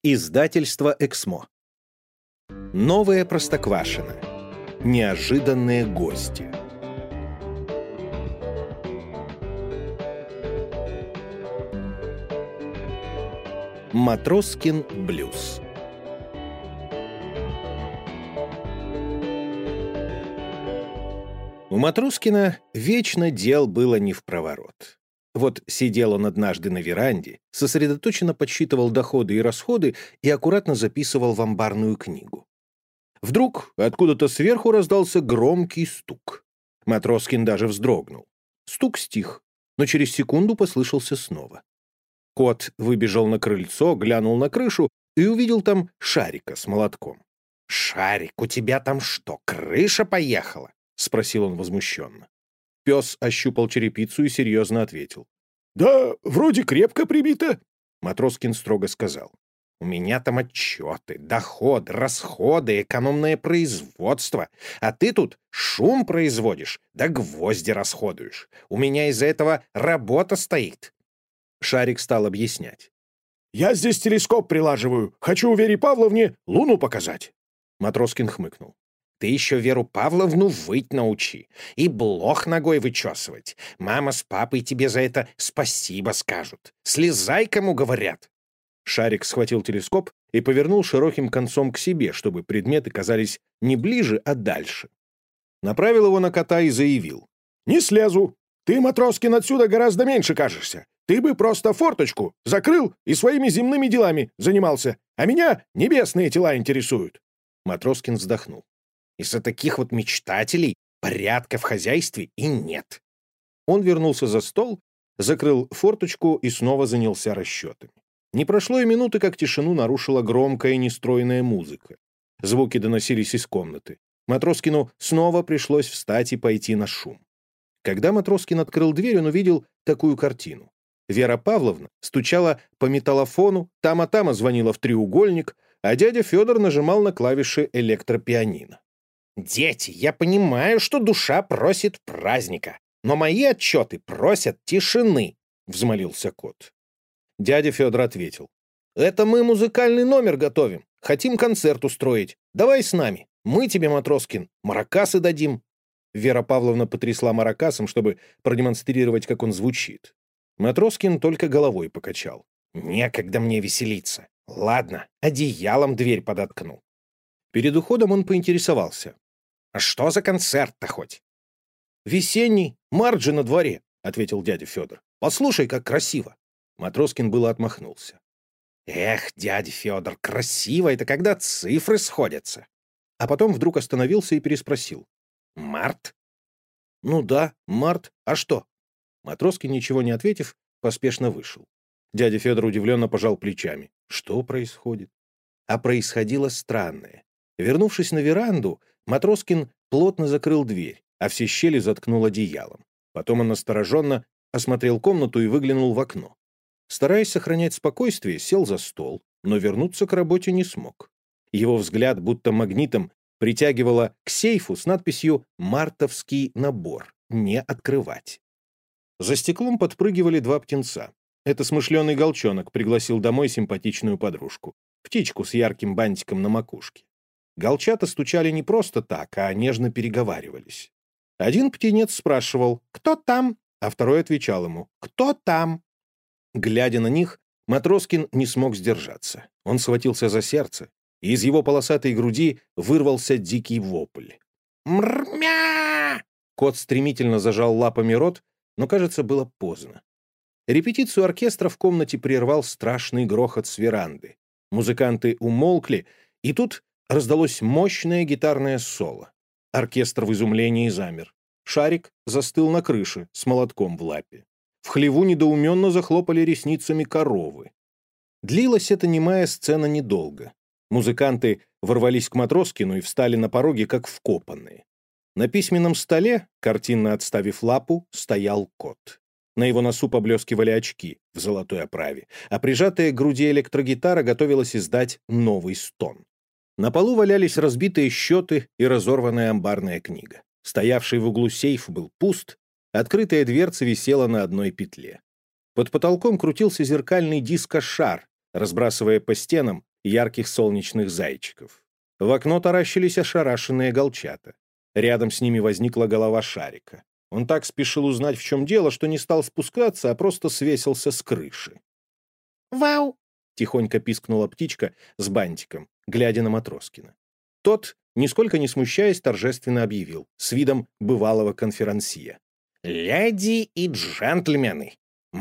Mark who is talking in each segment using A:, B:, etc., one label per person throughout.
A: Издательство «Эксмо». Новое Простоквашино. Неожиданные гости. Матроскин блюз. У Матроскина вечно дел было не впроворот. Вот сидел он однажды на веранде, сосредоточенно подсчитывал доходы и расходы и аккуратно записывал в амбарную книгу. Вдруг откуда-то сверху раздался громкий стук. Матроскин даже вздрогнул. Стук стих, но через секунду послышался снова. Кот выбежал на крыльцо, глянул на крышу и увидел там Шарика с молотком. «Шарик, у тебя там что, крыша поехала?» — спросил он возмущенно. Пес ощупал черепицу и серьезно ответил. «Да, вроде крепко прибито», — Матроскин строго сказал. «У меня там отчеты, доходы, расходы, экономное производство. А ты тут шум производишь, да гвозди расходуешь. У меня из-за этого работа стоит». Шарик стал объяснять. «Я здесь телескоп прилаживаю. Хочу Вере Павловне Луну показать». Матроскин хмыкнул. «Ты еще Веру Павловну выть научи и блох ногой вычесывать. Мама с папой тебе за это спасибо скажут. Слезай, кому говорят». Шарик схватил телескоп и повернул широким концом к себе, чтобы предметы казались не ближе, а дальше. Направил его на кота и заявил. «Не слезу. Ты, Матроскин, отсюда гораздо меньше кажешься. Ты бы просто форточку закрыл и своими земными делами занимался, а меня небесные тела интересуют». Матроскин вздохнул. «Из-за таких вот мечтателей порядка в хозяйстве и нет». Он вернулся за стол, закрыл форточку и снова занялся расчетами. Не прошло и минуты, как тишину нарушила громкая нестройная музыка. Звуки доносились из комнаты. Матроскину снова пришлось встать и пойти на шум. Когда Матроскин открыл дверь, он увидел такую картину. Вера Павловна стучала по металлофону, тама звонила в треугольник, а дядя Федор нажимал на клавиши электропианино. «Дети, я понимаю, что душа просит праздника, но мои отчеты просят тишины», — взмолился кот. Дядя Федор ответил. «Это мы музыкальный номер готовим, хотим концерт устроить. Давай с нами, мы тебе, Матроскин, маракасы дадим». Вера Павловна потрясла маракасом, чтобы продемонстрировать, как он звучит. Матроскин только головой покачал. «Некогда мне веселиться. Ладно, одеялом дверь подоткну». Перед уходом он поинтересовался. «А что за концерт-то хоть?» «Весенний, марджи на дворе», — ответил дядя Федор. «Послушай, как красиво». Матроскин было отмахнулся. «Эх, дядя Федор, красиво — это когда цифры сходятся». А потом вдруг остановился и переспросил. «Март?» «Ну да, март. А что?» Матроскин, ничего не ответив, поспешно вышел. Дядя Федор удивленно пожал плечами. Что происходит? А происходило странное. Вернувшись на веранду, Матроскин плотно закрыл дверь, а все щели заткнул одеялом. Потом он настороженно осмотрел комнату и выглянул в окно. Стараясь сохранять спокойствие, сел за стол, но вернуться к работе не смог. Его взгляд будто магнитом притягивало к сейфу с надписью «Мартовский набор. Не открывать». За стеклом подпрыгивали два птенца. Это смышленый галчонок пригласил домой симпатичную подружку. Птичку с ярким бантиком на макушке. Галчата стучали не просто так, а нежно переговаривались. Один птенец спрашивал «Кто там?», а второй отвечал ему «Кто там?». Глядя на них, Матроскин не смог сдержаться. Он схватился за сердце, и из его полосатой груди вырвался дикий вопль. «Мрмя!» Кот стремительно зажал лапами рот, но, кажется, было поздно. Репетицию оркестра в комнате прервал страшный грохот с веранды. Музыканты умолкли, и тут раздалось мощное гитарное соло. Оркестр в изумлении замер. Шарик застыл на крыше с молотком в лапе. В хлеву недоуменно захлопали ресницами коровы. Длилась эта немая сцена недолго. Музыканты ворвались к Матроскину и встали на пороге, как вкопанные. На письменном столе, картинно отставив лапу, стоял кот. На его носу поблескивали очки в золотой оправе, а прижатая к груди электрогитара готовилась издать новый стон. На полу валялись разбитые счеты и разорванная амбарная книга. Стоявший в углу сейф был пуст, открытая дверца висела на одной петле. Под потолком крутился зеркальный дискошар, разбрасывая по стенам ярких солнечных зайчиков. В окно таращились ошарашенные голчата. Рядом с ними возникла голова Шарика. Он так спешил узнать, в чем дело, что не стал спускаться, а просто свесился с крыши. «Вау!» — тихонько пискнула птичка с бантиком, глядя на Матроскина. Тот, нисколько не смущаясь, торжественно объявил, с видом бывалого конферансье. «Леди и джентльмены,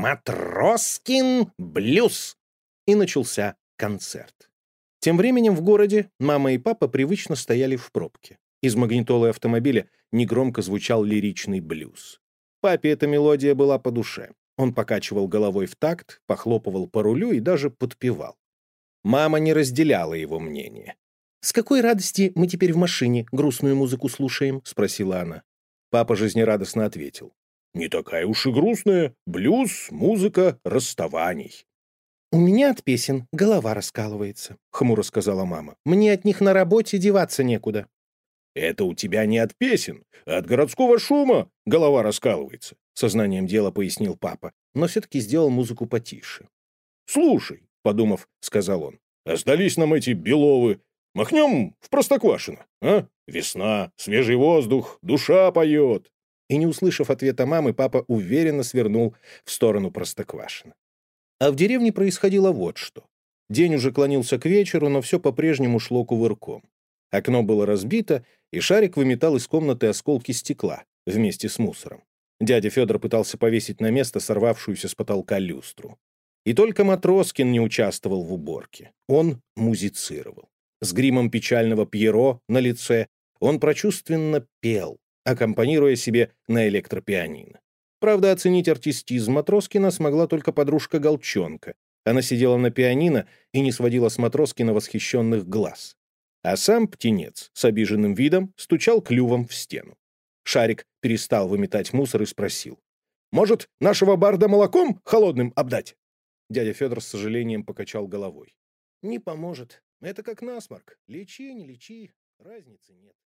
A: Матроскин блюз!» И начался концерт. Тем временем в городе мама и папа привычно стояли в пробке. Из магнитолы автомобиля негромко звучал лиричный блюз. Папе эта мелодия была по душе. Он покачивал головой в такт, похлопывал по рулю и даже подпевал. Мама не разделяла его мнение. «С какой радости мы теперь в машине грустную музыку слушаем?» — спросила она. Папа жизнерадостно ответил. «Не такая уж и грустная. Блюз, музыка, расставаний». «У меня от песен голова раскалывается», — хмуро сказала мама. «Мне от них на работе деваться некуда». «Это у тебя не от песен, а от городского шума голова раскалывается», — сознанием дела пояснил папа, но все-таки сделал музыку потише. «Слушай», — подумав, сказал он, — «а сдались нам эти Беловы. Махнем в Простоквашино, а? Весна, свежий воздух, душа поет». И, не услышав ответа мамы, папа уверенно свернул в сторону Простоквашино. А в деревне происходило вот что. День уже клонился к вечеру, но все по-прежнему шло кувырком. Окно было разбито, и Шарик выметал из комнаты осколки стекла вместе с мусором. Дядя Федор пытался повесить на место сорвавшуюся с потолка люстру. И только Матроскин не участвовал в уборке. Он музицировал. С гримом печального Пьеро на лице он прочувственно пел, аккомпанируя себе на электропианино. Правда, оценить артистизм Матроскина смогла только подружка Голчонка. Она сидела на пианино и не сводила с Матроскина восхищенных глаз. А сам птенец с обиженным видом стучал клювом в стену. Шарик перестал выметать мусор и спросил. «Может, нашего барда молоком холодным обдать?» Дядя Федор с сожалением покачал головой. «Не поможет. Это как насморк. Лечи, не лечи, разницы нет».